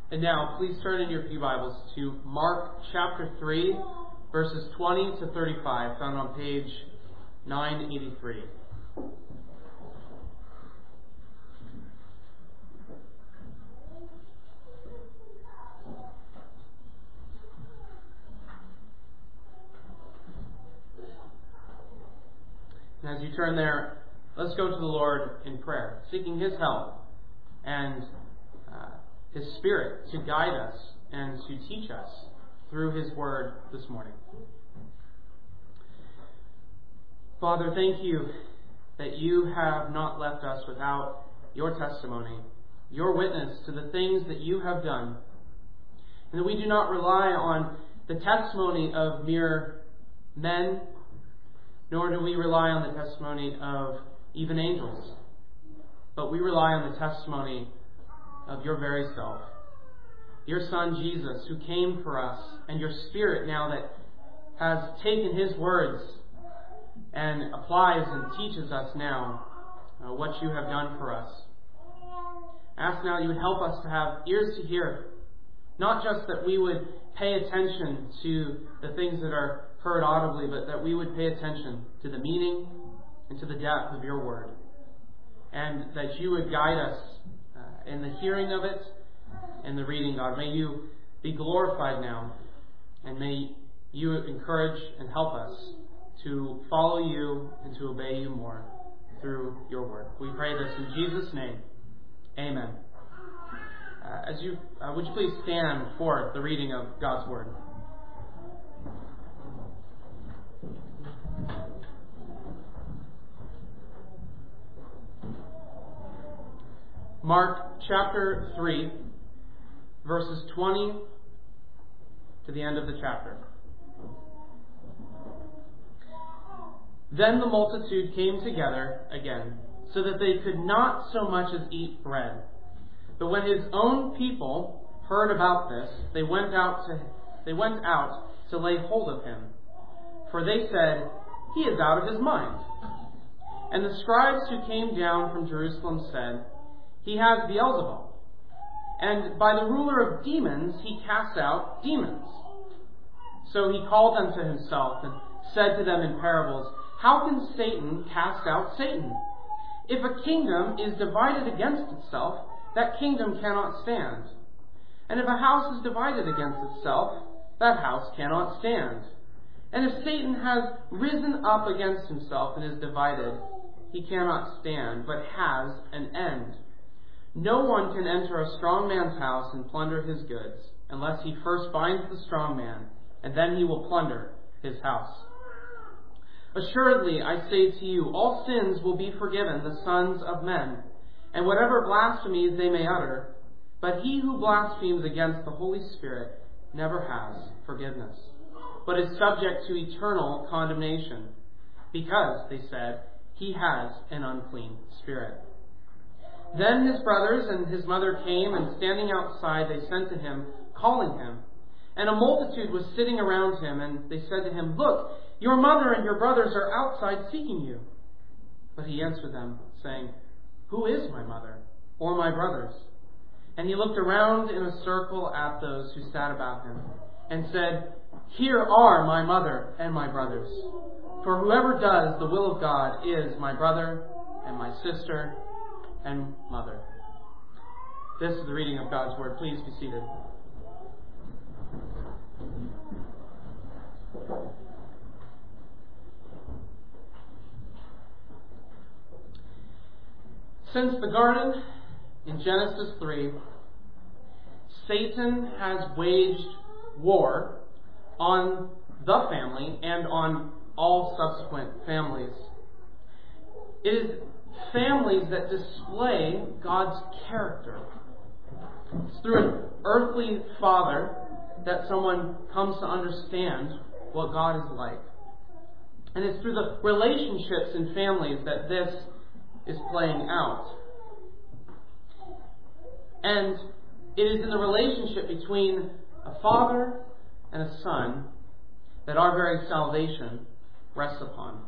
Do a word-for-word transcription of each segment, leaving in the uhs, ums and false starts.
And now, please turn in your few Bibles to Mark chapter three, verses twenty to thirty-five, found on page nine eighty-three. And as you turn there, let's go to the Lord in prayer, seeking His help and uh, His Spirit to guide us and to teach us through His Word this morning. Father, thank you that you have not left us without your testimony, your witness to the things that you have done, and that we do not rely on the testimony of mere men, nor do we rely on the testimony of even angels, but we rely on the testimony of your very self, your Son Jesus, who came for us, and your Spirit now that has taken His words and applies and teaches us now uh, what you have done for us. Ask now you would help us to have ears to hear, not just that we would pay attention to the things that are heard audibly, but that we would pay attention to the meaning and to the depth of your word, and that you would guide us uh, in the hearing of it and the reading, God. May you be glorified now, and may you encourage and help us to follow you and to obey you more through your word. We pray this in Jesus' name. Amen. Uh, as you uh, would you please stand for the reading of God's word. Mark chapter three, verses twenty to the end of the chapter. Then the multitude came together again, so that they could not so much as eat bread. But when his own people heard about this, they went out to they went out to lay hold of him. For they said, "He is out of his mind." And the scribes who came down from Jerusalem said, "He has Beelzebul, and by the ruler of demons he casts out demons." So he called them to himself and said to them in parables, "How can Satan cast out Satan? If a kingdom is divided against itself, that kingdom cannot stand. And if a house is divided against itself, that house cannot stand. And if Satan has risen up against himself and is divided, he cannot stand, but has an end. No one can enter a strong man's house and plunder his goods, unless he first binds the strong man, and then he will plunder his house. Assuredly, I say to you, all sins will be forgiven the sons of men, and whatever blasphemies they may utter, but he who blasphemes against the Holy Spirit never has forgiveness, but is subject to eternal condemnation, because, they said, he has an unclean spirit. Then his brothers and his mother came, and standing outside they sent to him, calling him. And a multitude was sitting around him, and they said to him, "Look, your mother and your brothers are outside seeking you." But he answered them, saying, "Who is my mother or my brothers?" And he looked around in a circle at those who sat about him, and said, "Here are my mother and my brothers. For whoever does the will of God is my brother and my sister and mother." This is the reading of God's word. Please be seated. Since the garden in Genesis three, Satan has waged war on the family and on all subsequent families. It is families that display God's character. It's through an earthly father that someone comes to understand what God is like. And it's through the relationships in families that this is playing out. And it is in the relationship between a father and a son that our very salvation rests upon.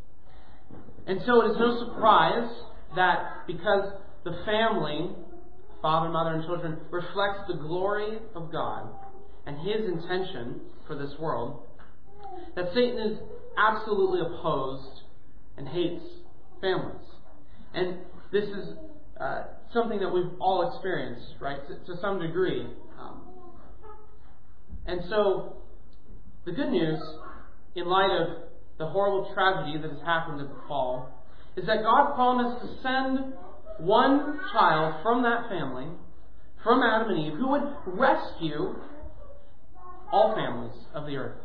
And so it is no surprise that because the family father, mother, and children reflects the glory of God and His intention for this world, that Satan is absolutely opposed and hates families. And this is uh, something that we've all experienced, right, to, to some degree. Um, and so, the good news, in light of the horrible tragedy that has happened at the fall, is that God promised to send one child from that family, from Adam and Eve, who would rescue all families of the earth.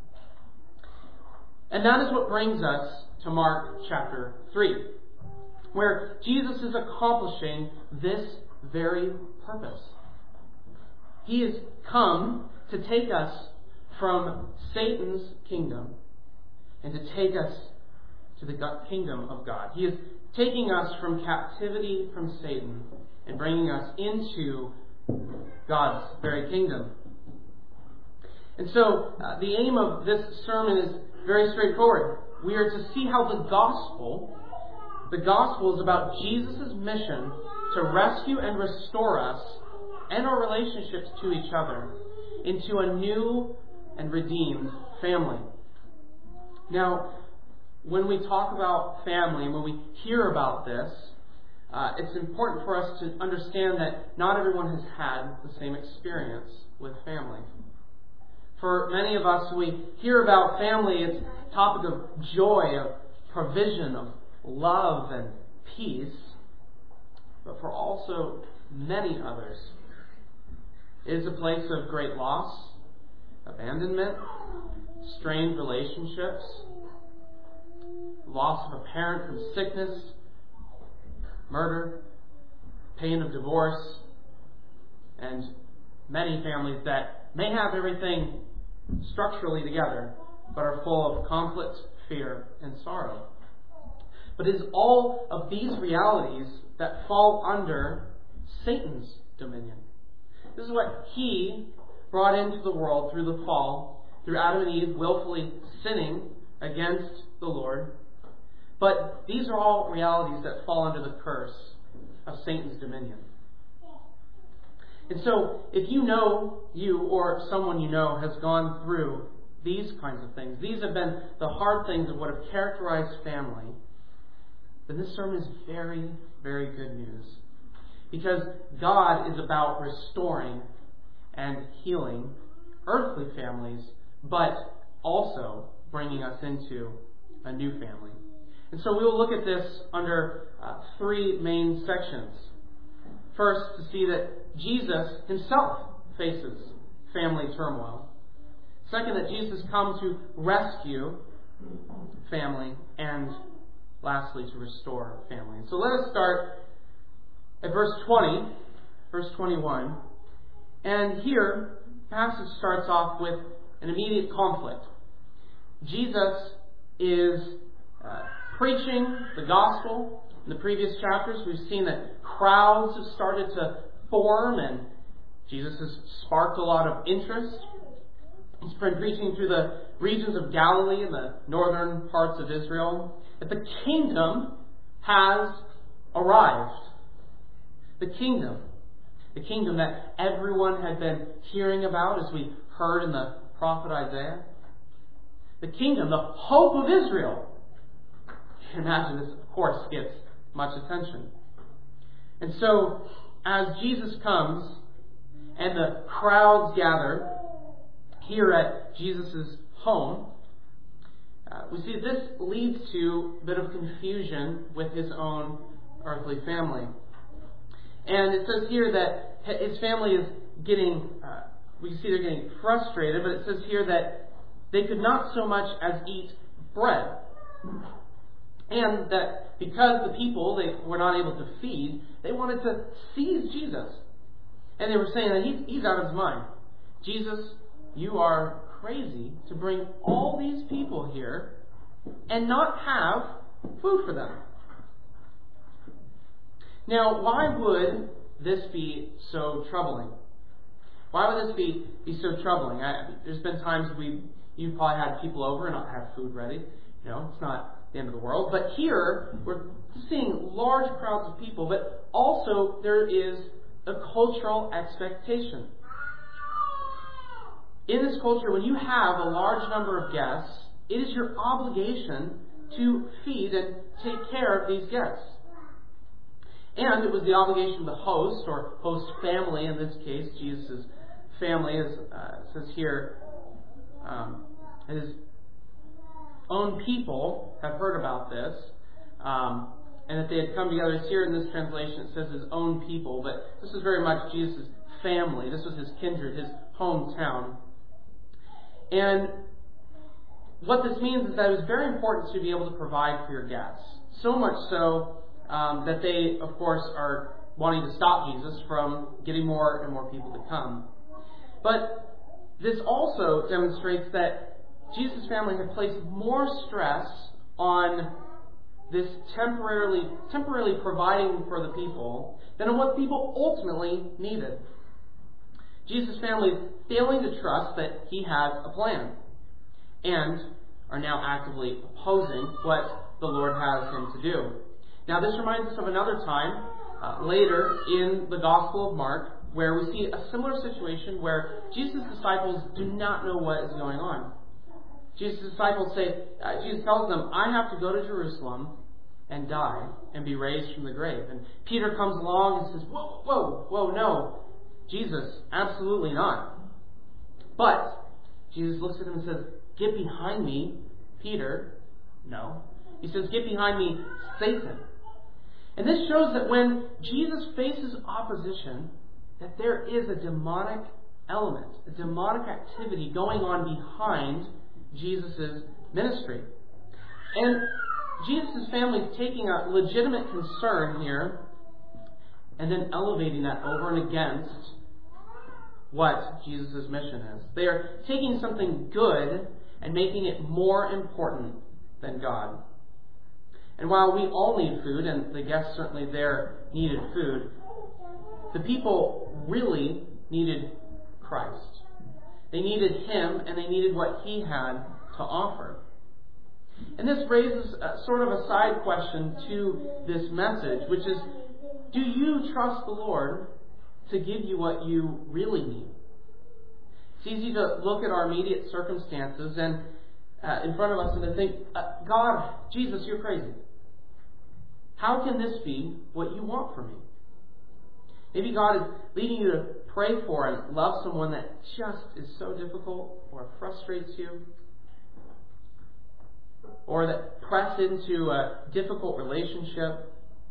And that is what brings us to Mark chapter three, where Jesus is accomplishing this very purpose. He has come to take us from Satan's kingdom and to take us to the kingdom of God. He is taking us from captivity from Satan and bringing us into God's very kingdom. And so uh, the aim of this sermon is very straightforward. We are to see how the gospel, the gospel is about Jesus' mission to rescue and restore us and our relationships to each other into a new and redeemed family. Now, when we talk about family, and when we hear about this, uh, it's important for us to understand that not everyone has had the same experience with family. For many of us, when we hear about family, it's a topic of joy, of provision, of love and peace. But for also many others, it is a place of great loss, abandonment, strained relationships, loss of a parent from sickness, murder, pain of divorce, and many families that may have everything structurally together, but are full of conflict, fear, and sorrow. But it is all of these realities that fall under Satan's dominion. This is what he brought into the world through the fall, through Adam and Eve willfully sinning against the Lord. But these are all realities that fall under the curse of Satan's dominion. And so, if you know, you or someone you know has gone through these kinds of things, these have been the hard things of what have characterized family, then this sermon is very, very good news. Because God is about restoring and healing earthly families, but also bringing us into a new family. And so we will look at this under uh, three main sections. First, to see that Jesus himself faces family turmoil. Second, that Jesus has come to rescue family. And lastly, to restore family. So let us start at verse twenty, verse twenty-one. And here, the passage starts off with an immediate conflict. Jesus is uh, preaching the gospel. In the previous chapters, we've seen that crowds have started to form, and Jesus has sparked a lot of interest. He's been preaching through the regions of Galilee and the northern parts of Israel that the kingdom has arrived. The kingdom. The kingdom that everyone had been hearing about, as we heard in the prophet Isaiah. The kingdom, the hope of Israel. You can imagine this, of course, gets much attention. And so, as Jesus comes and the crowds gather here at Jesus' home, uh, we see this leads to a bit of confusion with his own earthly family. And it says here that his family is getting, uh, we can see they're getting frustrated, but it says here that they could not so much as eat bread. And that because the people they were not able to feed, they wanted to seize Jesus. And they were saying that he's, he's out of his mind. Jesus, you are crazy to bring all these people here and not have food for them. Now, why would this be so troubling? Why would this be, be so troubling? I, there's been times we you've probably had people over and not have food ready. You know, it's not the end of the world. But here, we're seeing large crowds of people, but also there is a cultural expectation. In this culture, when you have a large number of guests, it is your obligation to feed and take care of these guests. And it was the obligation of the host, or host family in this case. Jesus' family, as uh, says here, um, his own people have heard about this, um, and that they had come together. It's here in this translation, it says his own people, but this was very much Jesus' family. This was his kindred, his hometown. And what this means is that it was very important to be able to provide for your guests. So much so um, that they, of course, are wanting to stop Jesus from getting more and more people to come. But this also demonstrates that Jesus' family had placed more stress on this temporarily temporarily providing for the people than on what people ultimately needed. Jesus' family is failing to trust that he has a plan and are now actively opposing what the Lord has him to do. Now, this reminds us of another time uh, later in the Gospel of Mark where we see a similar situation where Jesus' disciples do not know what is going on. Jesus' disciples say, uh, Jesus tells them, I have to go to Jerusalem and die and be raised from the grave. And Peter comes along and says, whoa, whoa, whoa, no. Jesus, absolutely not. But Jesus looks at him and says, get behind me, Peter. No. He says, get behind me, Satan. And this shows that when Jesus faces opposition, that there is a demonic element, a demonic activity going on behind Jesus' ministry. And Jesus' family is taking a legitimate concern here and then elevating that over and against what Jesus' mission is. They are taking something good and making it more important than God. And while we all need food, and the guests certainly there needed food, the people really needed Christ. They needed him, and they needed what he had to offer. And this raises a, sort of a side question to this message, which is, do you trust the Lord to give you what you really need? It's easy to look at our immediate circumstances and uh, in front of us and to think, uh, God, Jesus, you're crazy. How can this be what you want from me? Maybe God is leading you to pray for and love someone that just is so difficult or frustrates you, or that press into a difficult relationship,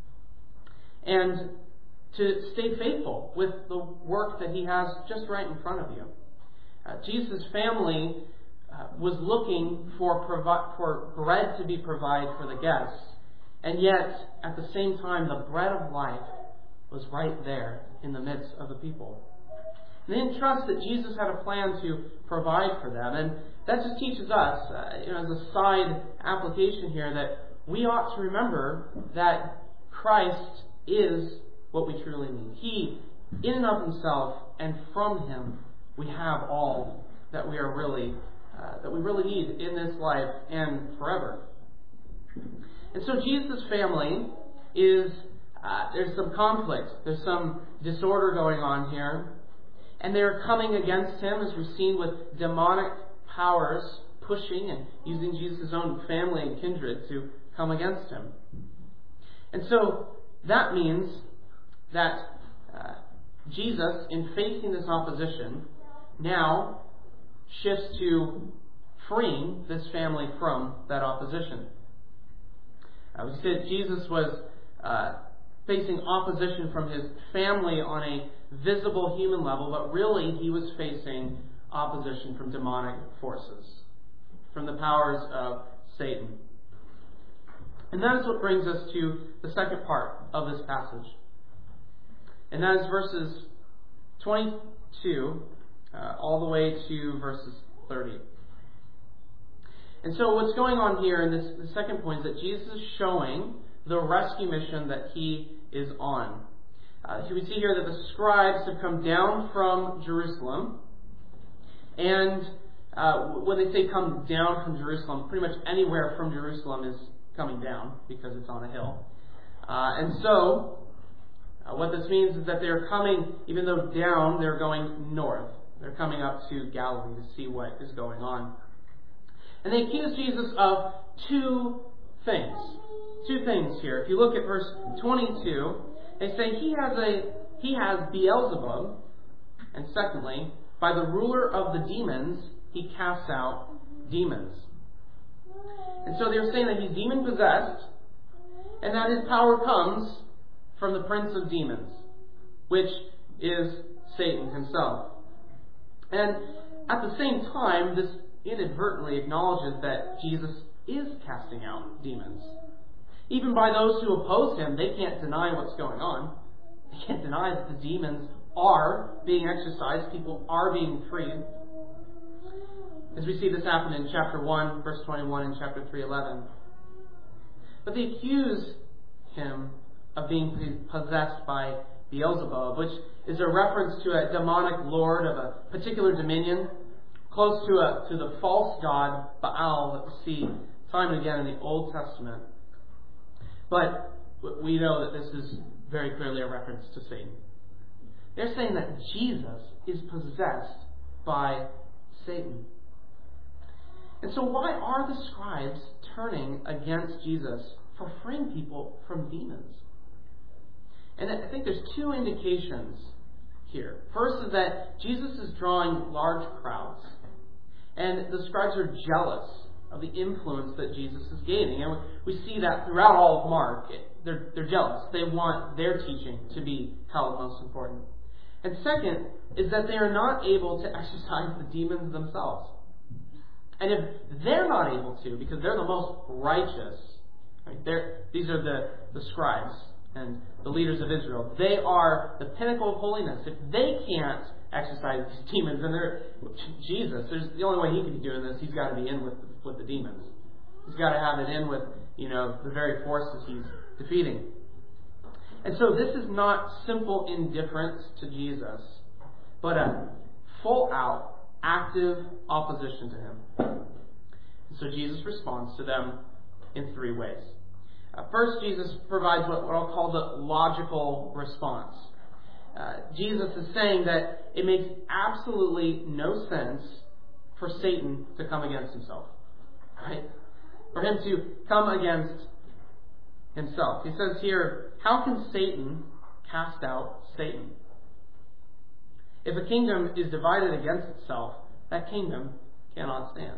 and to stay faithful with the work that he has just right in front of you. Uh, Jesus' family uh, was looking for provi- for bread to be provided for the guests, and yet at the same time the bread of life was right there in the midst of the people. And they didn't trust that Jesus had a plan to provide for them, and that just teaches us, uh, you know, as a side application here, that we ought to remember that Christ is what we truly need. He, in and of himself, and from him, we have all that we are really uh, that we really need in this life and forever. And so Jesus' family is uh, there's some conflict, there's some disorder going on here, and they're coming against him, as we've seen, with demonic powers pushing and using Jesus' own family and kindred to come against him. And so that means that uh, Jesus, in facing this opposition, now shifts to freeing this family from that opposition. Uh, we said Jesus was uh, facing opposition from his family on a visible human level, but really he was facing opposition from demonic forces, from the powers of Satan. And that is what brings us to the second part of this passage. And that is verses twenty-two uh, all the way to verses thirty. And so what's going on here in this the second point is that Jesus is showing the rescue mission that he is on. Uh, so we see here that the scribes have come down from Jerusalem. And uh, when they say come down from Jerusalem, pretty much anywhere from Jerusalem is coming down because it's on a hill. Uh, and so Uh, what this means is that they're coming, even though down, they're going north. They're coming up to Galilee to see what is going on. And they accuse Jesus of two things. Two things here. If you look at verse twenty-two, they say he has a he has Beelzebub, and secondly, by the ruler of the demons, he casts out demons. And so they're saying that he's demon-possessed, and that his power comes from the prince of demons, which is Satan himself. And at the same time, this inadvertently acknowledges that Jesus is casting out demons. Even by those who oppose him, they can't deny what's going on. They can't deny that the demons are being exorcised, people are being freed. As we see this happen in chapter one, verse twenty-one, and chapter three, eleven. But they accuse him of being possessed by Beelzebub, which is a reference to a demonic lord of a particular dominion, close to a to the false god Baal that we see time and again in the Old Testament. But we know that this is very clearly a reference to Satan. They're saying that Jesus is possessed by Satan. And so why are the scribes turning against Jesus for freeing people from demons? And I think there's two indications here. First is that Jesus is drawing large crowds, and the scribes are jealous of the influence that Jesus is gaining. And we see that throughout all of Mark. They're, they're jealous. They want their teaching to be held most important. And second is that they are not able to exorcise the demons themselves. And if they're not able to, because they're the most righteous, right, they're, these are the, the scribes and the leaders of Israel. They are the pinnacle of holiness. If they can't exorcise these demons, then they're Jesus. There's the only way he can be doing this. He's got to be in with with the demons. He's got to have it in with you know the very forces he's defeating. And so this is not simple indifference to Jesus, but a full out, active opposition to him. And so Jesus responds to them in three ways. Uh, first, Jesus provides what, what I'll call the logical response. Uh, Jesus is saying that it makes absolutely no sense for Satan to come against himself. Right? For him to come against himself. He says here, how can Satan cast out Satan? If a kingdom is divided against itself, that kingdom cannot stand.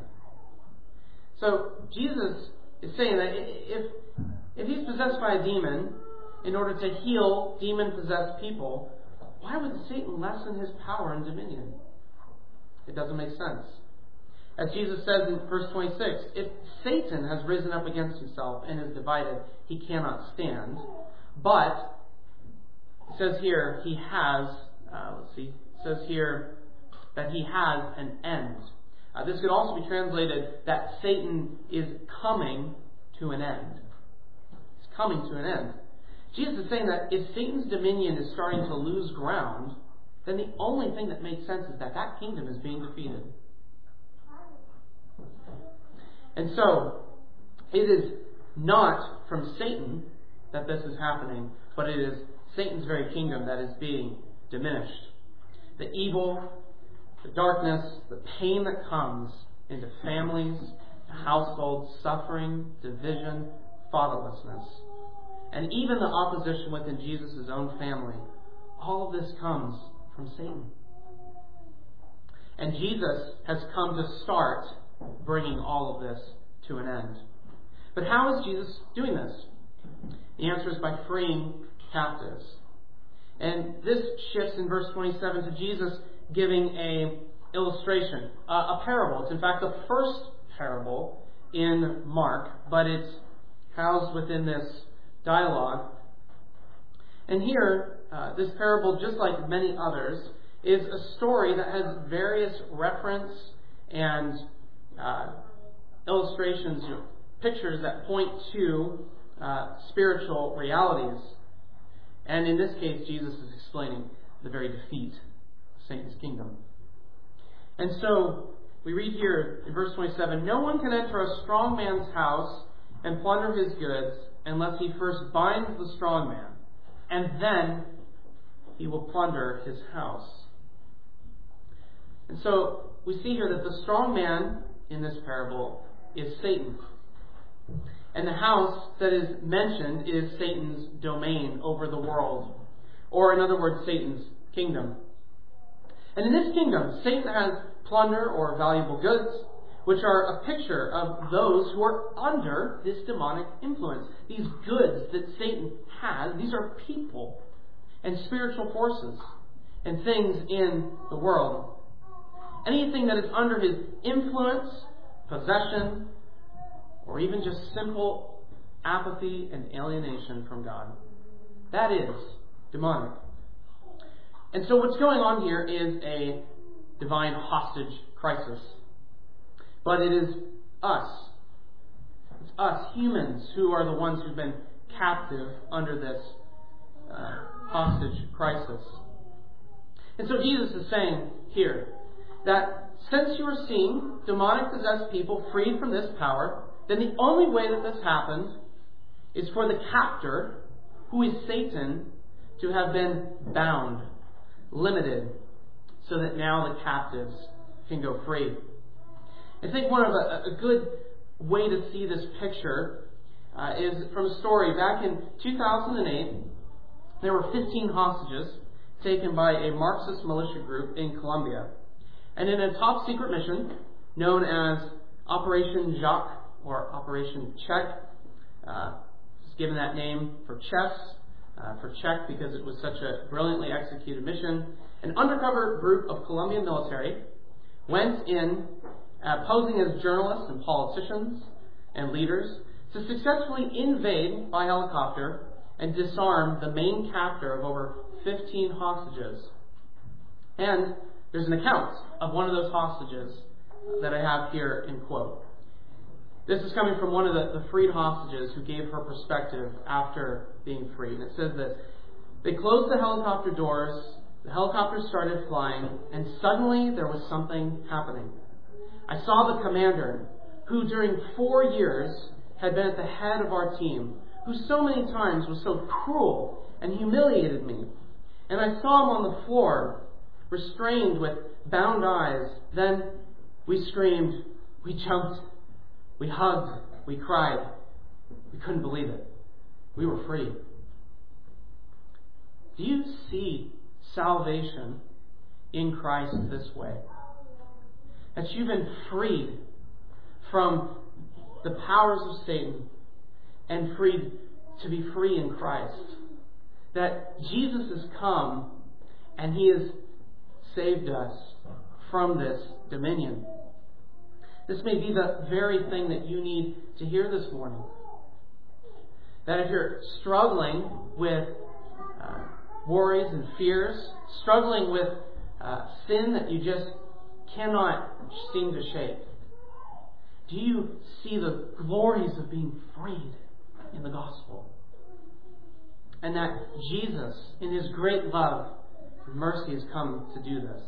So Jesus is saying that if if he's possessed by a demon in order to heal demon-possessed people, why would Satan lessen his power and dominion? It doesn't make sense. As Jesus says in verse twenty-six, if Satan has risen up against himself and is divided, he cannot stand. But, it says here, he has, uh, let's see, it says here that he has an end. Uh, this could also be translated that Satan is coming to an end. He's coming to an end. Jesus is saying that if Satan's dominion is starting to lose ground, then the only thing that makes sense is that that kingdom is being defeated. And so, it is not from Satan that this is happening, but it is Satan's very kingdom that is being diminished. The evil, the darkness, the pain that comes into families, households, suffering, division, fatherlessness, and even the opposition within Jesus' own family, all of this comes from Satan. And Jesus has come to start bringing all of this to an end. But how is Jesus doing this? The answer is by freeing captives. And this shifts in verse twenty-seven to Jesus giving a illustration, uh, a parable. It's in fact the first parable in Mark, but it's housed within this dialogue. And here, uh, this parable, just like many others, is a story that has various reference and uh, illustrations, you know, pictures that point to uh, spiritual realities. And in this case, Jesus is explaining the very defeat of Satan's kingdom. And so, we read here in verse twenty-seven, no one can enter a strong man's house and plunder his goods unless he first binds the strong man, and then he will plunder his house. And so we see here that the strong man in this parable is Satan. And the house that is mentioned is Satan's domain over the world. Or in other words, Satan's kingdom. And in this kingdom, Satan has plunder or valuable goods, which are a picture of those who are under this demonic influence. These goods that Satan has, these are people and spiritual forces and things in the world. Anything that is under his influence, possession, or even just simple apathy and alienation from God. That is demonic. And so what's going on here is a divine hostage crisis. But it is us. It's us, humans, who are the ones who've been captive under this uh, hostage crisis. And so Jesus is saying here that since you are seeing demonic possessed people freed from this power, then the only way that this happens is for the captor, who is Satan, to have been bound, limited, so that now the captives can go free. I think one of a, a good way to see this picture uh, is from a story. Back in two thousand eight, there were fifteen hostages taken by a Marxist militia group in Colombia. And in a top secret mission known as Operation Jacques or Operation Check, uh, it's given that name for chess, uh, for Czech because it was such a brilliantly executed mission, an undercover group of Colombian military went in uh, posing as journalists and politicians and leaders to successfully invade by helicopter and disarm the main captor of over fifteen hostages. And there's an account of one of those hostages that I have here in quote. This is coming from one of the, the freed hostages who gave her perspective after being freed. And it says that they closed the helicopter doors, the helicopter started flying, and suddenly there was something happening. I saw the commander, who during four years had been at the head of our team, who so many times was so cruel and humiliated me. And I saw him on the floor, restrained with bound eyes. Then we screamed, we jumped, we hugged, we cried. We couldn't believe it. We were free. Do you see salvation in Christ this way? That you've been freed from the powers of Satan and freed to be free in Christ. That Jesus has come and He has saved us from this dominion. This may be the very thing that you need to hear this morning. That if you're struggling with uh, worries and fears, struggling with uh, sin that you just cannot seem to shake, do you see the glories of being freed in the gospel? And that Jesus, in His great love and mercy, has come to do this.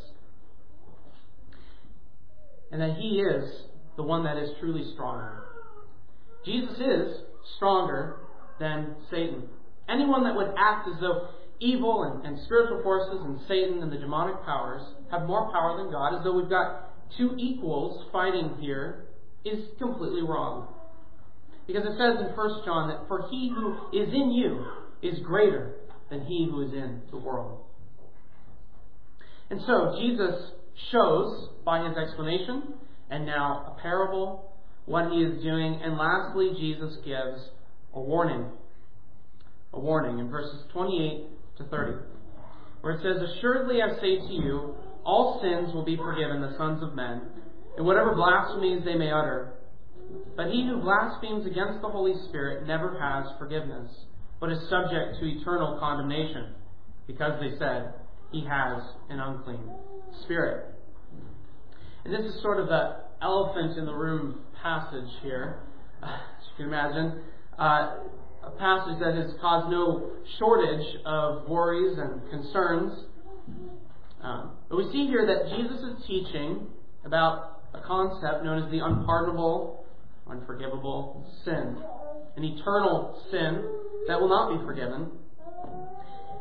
And that He is the one that is truly stronger. Jesus is stronger than Satan. Anyone that would act as though evil and, and spiritual forces and Satan and the demonic powers have more power than God, as though we've got two equals fighting here, is completely wrong. Because it says in First John that for he who is in you is greater than he who is in the world. And so Jesus shows by His explanation, and now a parable, what He is doing. And lastly, Jesus gives a warning. A warning in verses twenty-eight to thirty, where it says, "Assuredly I say to you, all sins will be forgiven the sons of men, and whatever blasphemies they may utter. But he who blasphemes against the Holy Spirit never has forgiveness, but is subject to eternal condemnation, because they said, he has an unclean spirit." And this is sort of the elephant in the room passage here, as you can imagine. Uh, a passage that has caused no shortage of worries and concerns. Um, but we see here that Jesus is teaching about a concept known as the unpardonable, unforgivable sin. An eternal sin that will not be forgiven.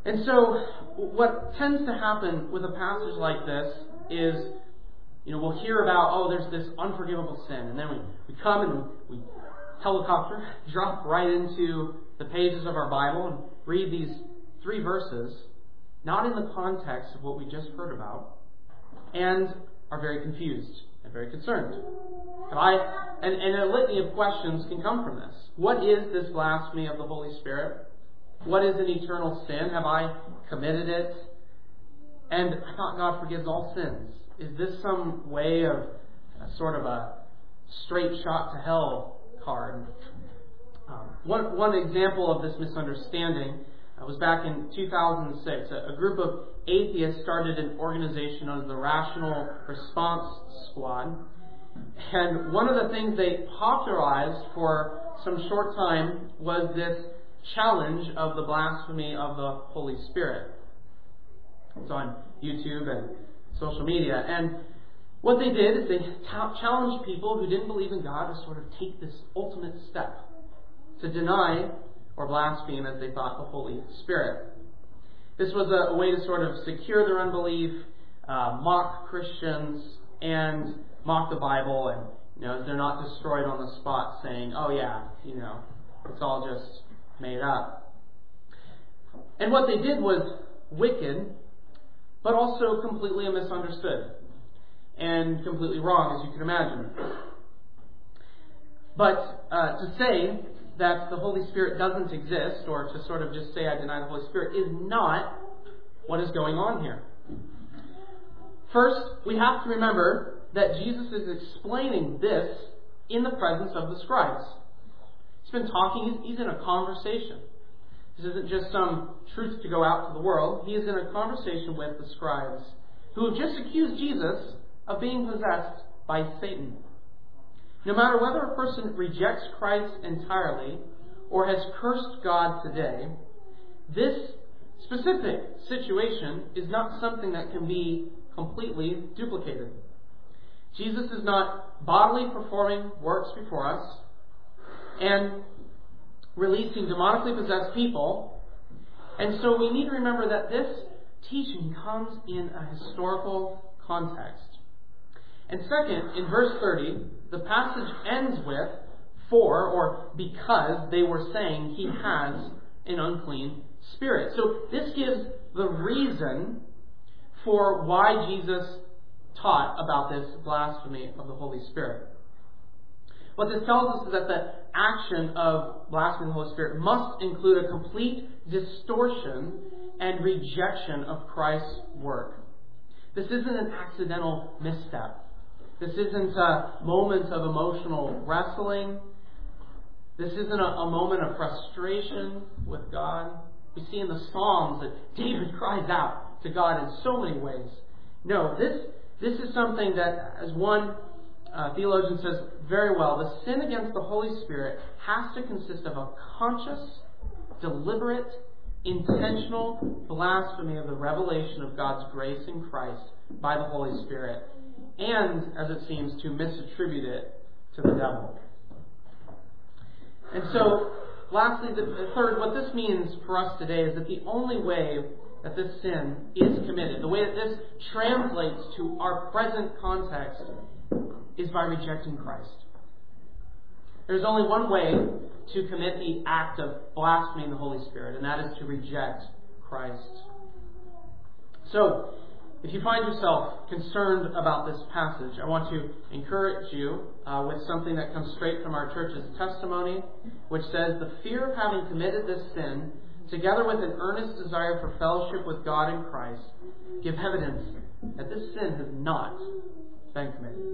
And so what tends to happen with a passage like this is, you know, we'll hear about, oh, there's this unforgivable sin. And then we, we come and we, we helicopter, drop right into the pages of our Bible and read these three verses, not in the context of what we just heard about, and are very confused and very concerned. And, I, and, and a litany of questions can come from this. What is this blasphemy of the Holy Spirit? What is an eternal sin? Have I committed it? And I thought God forgives all sins. Is this some way of a sort of a straight shot to hell card? Um, one, one example of this misunderstanding uh, was back in two thousand six. A, a group of atheists started an organization known as the Rational Response Squad. And one of the things they popularized for some short time was this challenge of the blasphemy of the Holy Spirit. It's on YouTube and social media. And what they did is they ta- challenged people who didn't believe in God to sort of take this ultimate step to deny or blaspheme, as they thought, the Holy Spirit. This was a, a way to sort of secure their unbelief, uh, mock Christians, and mock the Bible, and you know, they're not destroyed on the spot saying, oh yeah, you know, it's all just made up. And what they did was wicked, but also completely misunderstood and completely wrong, as you can imagine. But uh, to say that the Holy Spirit doesn't exist, or to sort of just say I deny the Holy Spirit, is not what is going on here. First, we have to remember that Jesus is explaining this in the presence of the scribes. He's been talking, he's, he's in a conversation. This isn't just some truth to go out to the world. He is in a conversation with the scribes who have just accused Jesus of being possessed by Satan. No matter whether a person rejects Christ entirely or has cursed God today, this specific situation is not something that can be completely duplicated. Jesus is not bodily performing works before us and releasing demonically possessed people. And so we need to remember that this teaching comes in a historical context. And second, in verse thirty, the passage ends with, for, or because they were saying he has an unclean spirit. So this gives the reason for why Jesus taught about this blasphemy of the Holy Spirit. What this tells us is that the action of blasphemy of the Holy Spirit must include a complete distortion and rejection of Christ's work. This isn't an accidental misstep. This isn't a moment of emotional wrestling. This isn't a, a moment of frustration with God. We see in the Psalms that David cries out to God in so many ways. No, this this is something that, as one uh, theologian says very well, the sin against the Holy Spirit has to consist of a conscious, deliberate, intentional blasphemy of the revelation of God's grace in Christ by the Holy Spirit, and, as it seems, to misattribute it to the devil. And so, lastly, the, the third, what this means for us today is that the only way that this sin is committed, the way that this translates to our present context, is by rejecting Christ. There's only one way to commit the act of blaspheming the Holy Spirit, and that is to reject Christ. So, if you find yourself concerned about this passage, I want to encourage you uh, with something that comes straight from our church's testimony, which says, the fear of having committed this sin, together with an earnest desire for fellowship with God in Christ, give evidence that this sin has not been committed.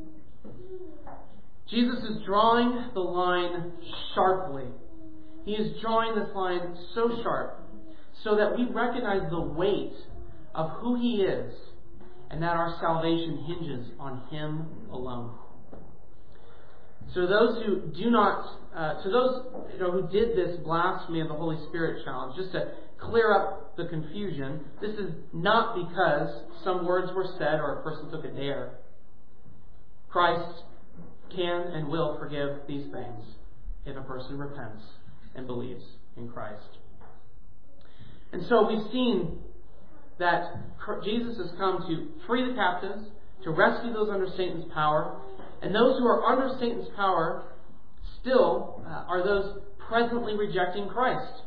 Jesus is drawing the line sharply. He is drawing this line so sharp so that we recognize the weight of who He is and that our salvation hinges on Him alone. So those who do not, uh, to those you know, who did this blasphemy of the Holy Spirit challenge, just to clear up the confusion, this is not because some words were said or a person took a dare. Christ can and will forgive these things if a person repents and believes in Christ. And so we've seen that Jesus has come to free the captives, to rescue those under Satan's power, and those who are under Satan's power still uh, are those presently rejecting Christ.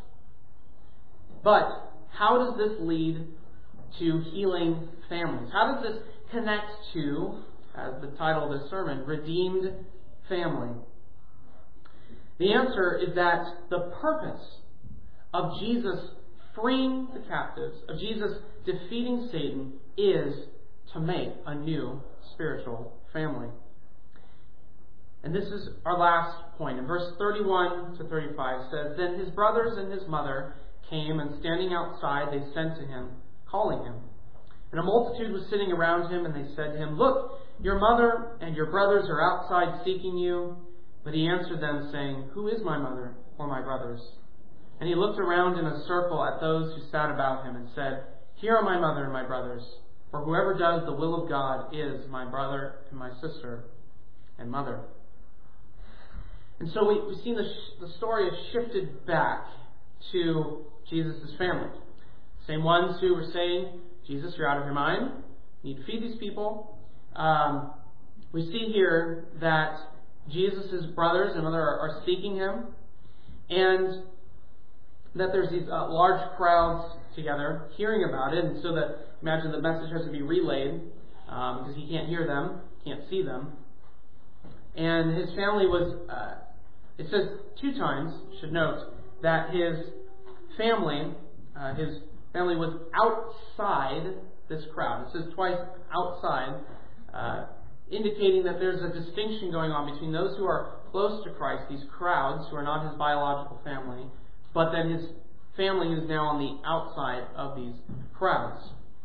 But how does this lead to healing families? How does this connect to, as the title of this sermon, redeemed family? The answer is that the purpose of Jesus freeing the captives, of Jesus defeating Satan, is to make a new spiritual family. And this is our last point. In verse thirty-one to thirty-five says, Then his brothers and his mother came, and standing outside they sent to him, calling him. And a multitude was sitting around him, and they said to him, Look, your mother and your brothers are outside seeking you. But he answered them, saying, Who is my mother or my brothers? And he looked around in a circle at those who sat about him and said, Here are my mother and my brothers. For whoever does the will of God is my brother and my sister and mother. And so we, we've seen the, sh- the story has shifted back to Jesus' family. Same ones who were saying, Jesus, you're out of your mind. You need to feed these people. Um, we see here that Jesus' brothers and mother are, are seeking him, and that there's these uh, large crowds together hearing about it. And so that, imagine the message has to be relayed um, because he can't hear them, can't see them. And his family was, uh, it says two times, should note, that his family, uh, his family was outside this crowd. It says twice outside, uh, indicating that there's a distinction going on between those who are close to Christ, these crowds who are not his biological family, but then his family is now on the outside of these crowds.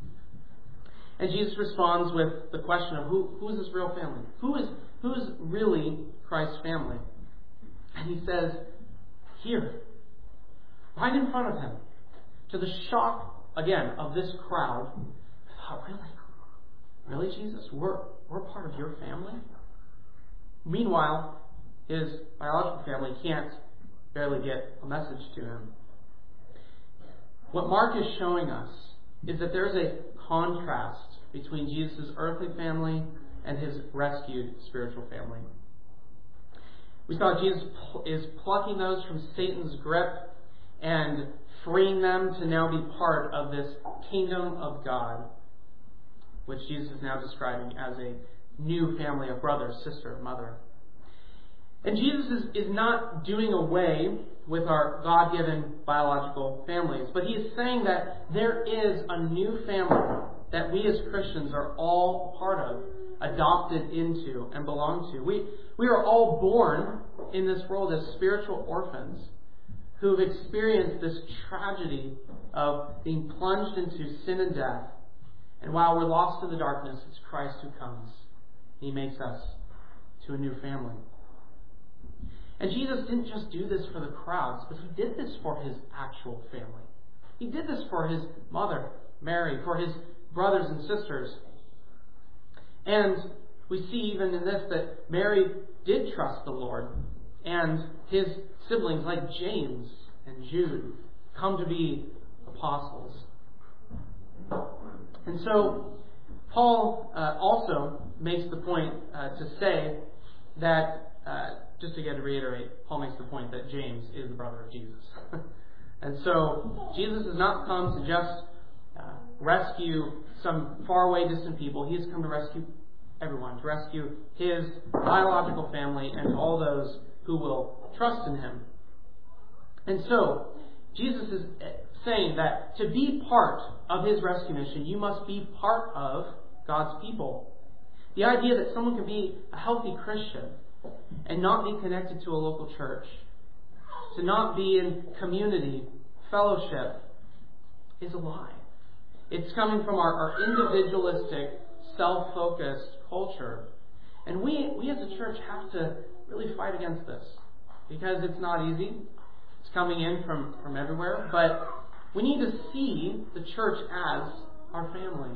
And Jesus responds with the question of who, who is his real family? Who is who is really Christ's family? And he says, here, right in front of him, to the shock, again, of this crowd, oh, really? Really, Jesus? We're, we're part of your family? Meanwhile, his biological family can't barely get a message to him. What Mark is showing us is that there's a contrast between Jesus' earthly family and his rescued spiritual family. We saw Jesus is plucking those from Satan's grip and freeing them to now be part of this kingdom of God, which Jesus is now describing as a new family of brother, sister, mother. And Jesus is, is not doing away with our God-given biological families, but he is saying that there is a new family that we as Christians are all part of, adopted into, and belong to. We, we are all born in this world as spiritual orphans who have experienced this tragedy of being plunged into sin and death. And while we're lost in the darkness, it's Christ who comes. He makes us to a new family. And Jesus didn't just do this for the crowds, but he did this for his actual family. He did this for his mother, Mary, for his brothers and sisters. And we see even in this that Mary did trust the Lord, and his siblings like James and Jude come to be apostles. And so Paul uh, also makes the point uh, to say that, uh, just again to reiterate, Paul makes the point that James is the brother of Jesus. And so Jesus has not come to just uh, rescue some faraway distant people. He has come to rescue everyone, to rescue his biological family and all those who will trust in him. And so Jesus is saying that to be part of his rescue mission, you must be part of God's people. The idea that someone can be a healthy Christian and not be connected to a local church, to not be in community, fellowship, is a lie. It's coming from our, our individualistic, self-focused culture. And we, we as a church have to really fight against this, because it's not easy. It's coming in from, from everywhere. But we need to see the church as our family.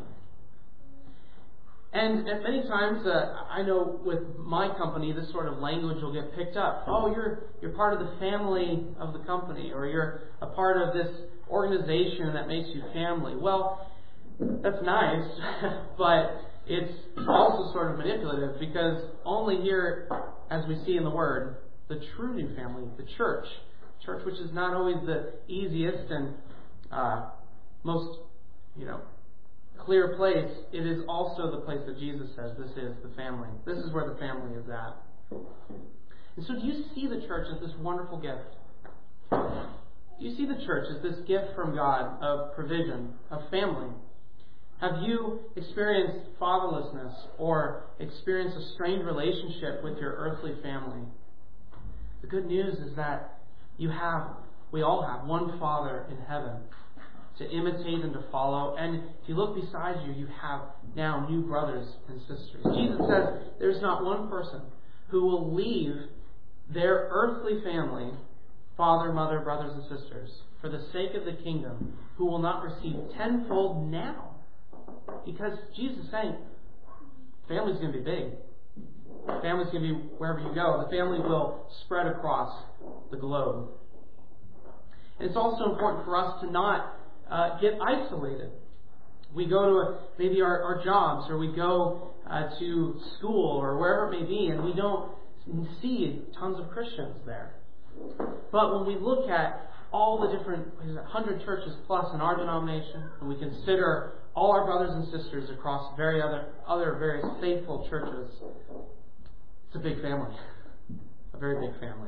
And at many times, uh, I know with my company, this sort of language will get picked up. Oh, you're you're part of the family of the company, or you're a part of this organization that makes you family. Well, that's nice, but it's also sort of manipulative, because only here, as we see in the Word, the true new family, the church, church which is not always the easiest and uh, most, you know, clear place, it is also the place that Jesus says this is the family. This is where the family is at. And so do you see the church as this wonderful gift? Do you see the church as this gift from God of provision, of family? Have you experienced fatherlessness or experienced a strained relationship with your earthly family? The good news is that you have, we all have, one Father in heaven to imitate and to follow. And if you look beside you, you have now new brothers and sisters. Jesus says there's not one person who will leave their earthly family, father, mother, brothers and sisters, for the sake of the kingdom, who will not receive tenfold now. Because Jesus is saying, family's going to be big. Family's going to be wherever you go. The family will spread across the globe. And it's also important for us to not uh, get isolated. We go to a, maybe our, our jobs, or we go uh, to school, or wherever it may be, and we don't see tons of Christians there. But when we look at all the different one hundred churches plus in our denomination, and we consider all our brothers and sisters across very other, other various faithful churches, it's a big family. A very big family.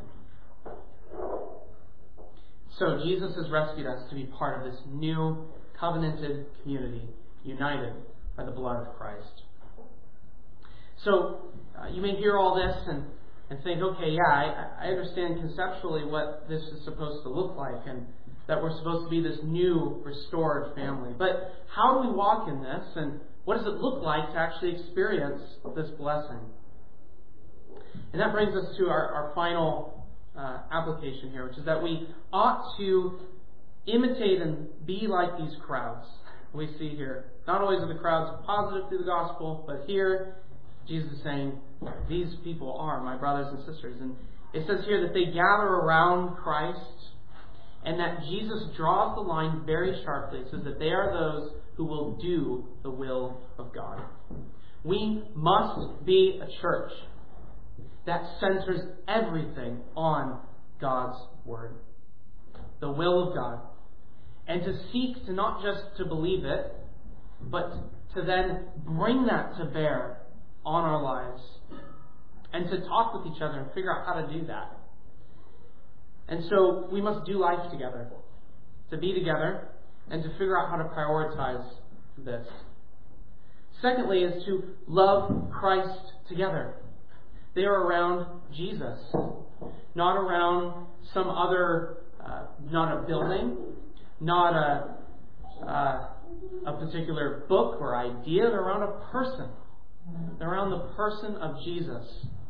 So Jesus has rescued us to be part of this new covenanted community, united by the blood of Christ. So uh, you may hear all this and, and think, okay, yeah, I, I understand conceptually what this is supposed to look like, and that we're supposed to be this new, restored family. But how do we walk in this, and what does it look like to actually experience this blessing? And that brings us to our, our final uh, application here, which is that we ought to imitate and be like these crowds we see here. Not always are the crowds positive through the gospel, but here Jesus is saying, these people are my brothers and sisters. And it says here that they gather around Christ, and that Jesus draws the line very sharply. It says that they are those who will do the will of God. We must be a church that centers everything on God's Word, the will of God, and to seek to not just to believe it, but to then bring that to bear on our lives, and to talk with each other and figure out how to do that. And so we must do life together, to be together, and to figure out how to prioritize this. Secondly is to love Christ together. They are around Jesus, not around some other, uh, not a building, not a, uh, a particular book or idea. They're around a person. They're around the person of Jesus.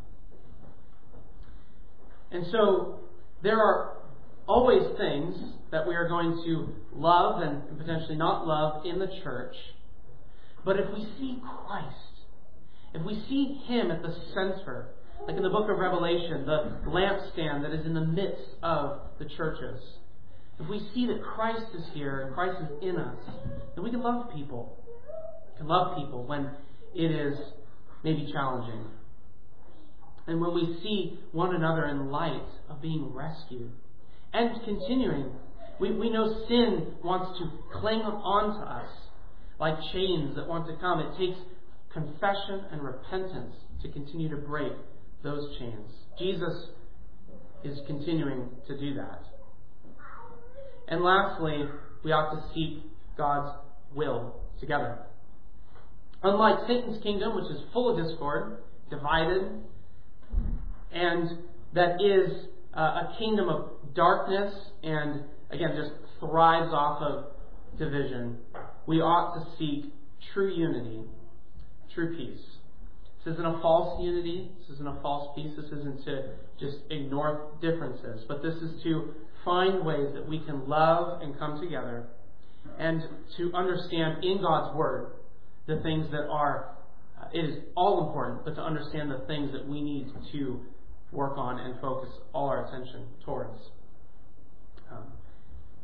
And so there are always things that we are going to love and potentially not love in the church. But if we see Christ, if we see Him at the center, like in the book of Revelation, the lampstand that is in the midst of the churches, if we see that Christ is here and Christ is in us, then we can love people. We can love people when it is maybe challenging. And when we see one another in light of being rescued and continuing, we, we know sin wants to cling on to us like chains that want to come. It takes confession and repentance to continue to break those chains. Jesus is continuing to do that. And lastly, we ought to seek God's will together. Unlike Satan's kingdom, which is full of discord, divided, and that is uh, a kingdom of darkness and, again, just thrives off of division, we ought to seek true unity, true peace. This isn't a false unity. This isn't a false peace. This isn't to just ignore differences. But this is to find ways that we can love and come together, and to understand in God's Word the things that are, uh, it is all important, but to understand the things that we need to work on and focus all our attention towards. Um,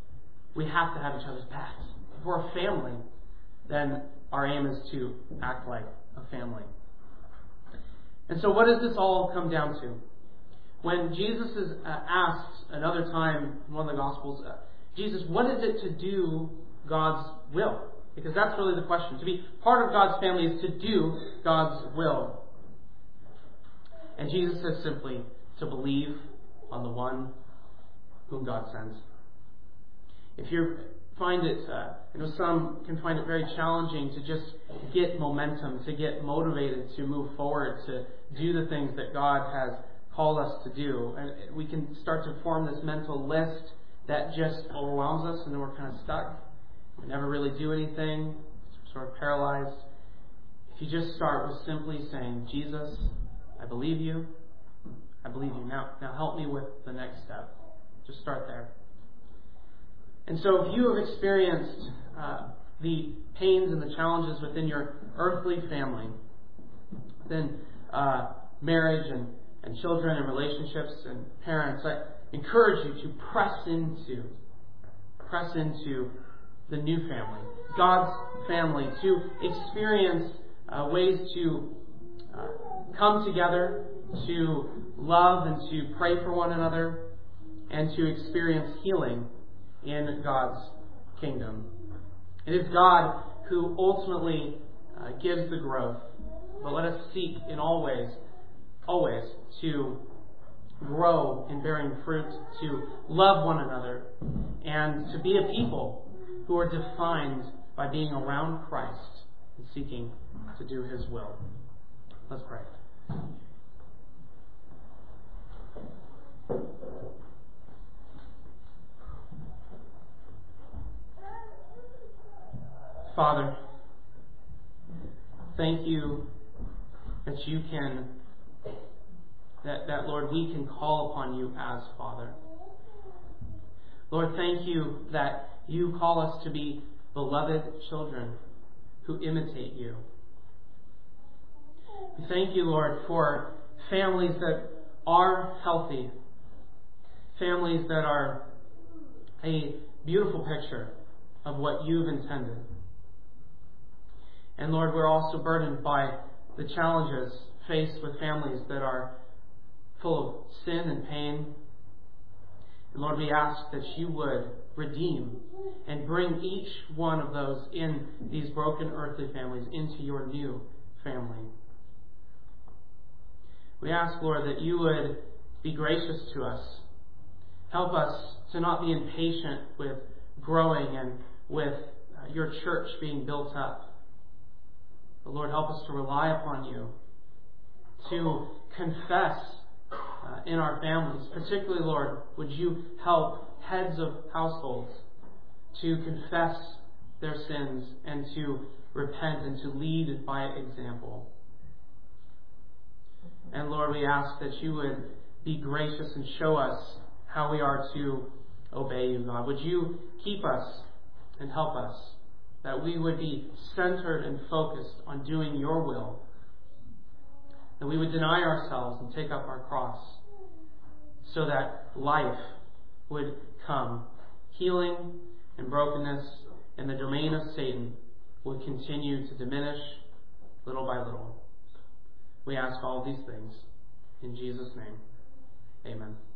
we have to have each other's backs. If we're a family, then our aim is to act like a family. And so what does this all come down to? When Jesus is uh, asked another time in one of the Gospels, uh, Jesus, what is it to do God's will? Because that's really the question. To be part of God's family is to do God's will. And Jesus says simply, to believe on the one whom God sends. If you find it, uh, you know, some can find it very challenging to just get momentum, to get motivated to move forward, to do the things that God has called us to do. And we can start to form this mental list that just overwhelms us, and then we're kind of stuck. We never really do anything, sort of paralyzed. If you just start with simply saying, Jesus, I believe you. I believe you. Now, now help me with the next step. Just start there. And so if you have experienced uh, the pains and the challenges within your earthly family, then uh, marriage and, and children and relationships and parents, I encourage you to press into, press into the new family, God's family, to experience uh, ways to uh, come together, to love and to pray for one another, and to experience healing in God's kingdom. It is God who ultimately uh, gives the growth, but let us seek in all ways, always, to grow in bearing fruit, to love one another, and to be a people who are defined by being around Christ and seeking to do His will. Let's pray. Father, thank you that you can, that, that Lord, we can call upon you as Father. Lord, thank you that you call us to be beloved children who imitate you. We thank you, Lord, for families that are healthy, families that are a beautiful picture of what you've intended. And Lord, we're also burdened by the challenges faced with families that are full of sin and pain. And Lord, we ask that you would redeem and bring each one of those in these broken earthly families into your new family. We ask, Lord, that you would be gracious to us. Help us to not be impatient with growing and with uh, your church being built up. But Lord, help us to rely upon you, to confess uh, in our families. Particularly, Lord, would you help heads of households to confess their sins and to repent and to lead by example. And Lord, we ask that you would be gracious and show us how we are to obey you, God. Would you keep us and help us, that we would be centered and focused on doing your will, that we would deny ourselves and take up our cross, so that life would come. Healing and brokenness in the domain of Satan would continue to diminish little by little. We ask all these things in Jesus' name. Amen.